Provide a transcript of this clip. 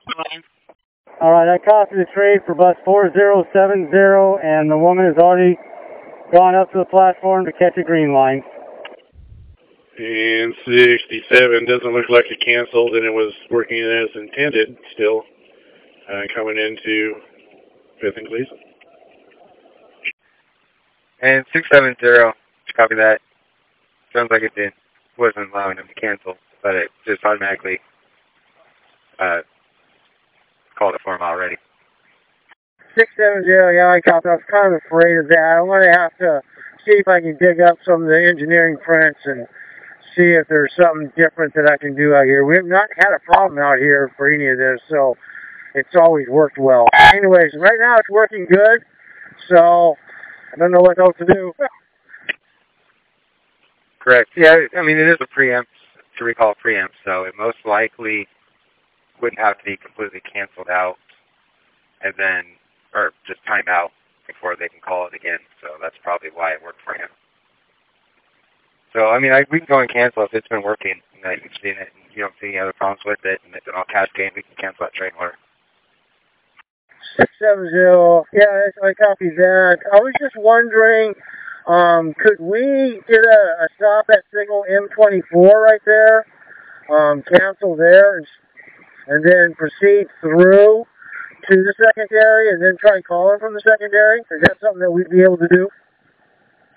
All right, I copied the trade for bus 4070, and the woman has already gone up to the platform to catch a green line. And 67 doesn't look like it canceled, and it was working as intended still, coming into 5th and Gleason. And 670, copy that. Sounds like it wasn't allowing them to cancel, but it just automatically called it for them already. 670, yeah, I copy. I was kind of afraid of that. I want to have to see if I can dig up some of the engineering prints and see if there's something different that I can do out here. We have not had a problem out here for any of this, so it's always worked well. Anyways, right now it's working good, so I don't know what else to do. Correct. Yeah, I mean, it is a preamp, to recall a preamp, so it most likely wouldn't have to be completely canceled out and then, or just time out before they can call it again. So that's probably why it worked for him. So, I mean, we can go and cancel if it's been working and you've seen it and you don't see any other problems with it and it's an all cascade, we can cancel that trade order. 670, yeah, I copy that. I was just wondering, could we get a stop at signal M24 right there, cancel there, and then proceed through to the secondary and then try calling from the secondary? Is that something that we'd be able to do?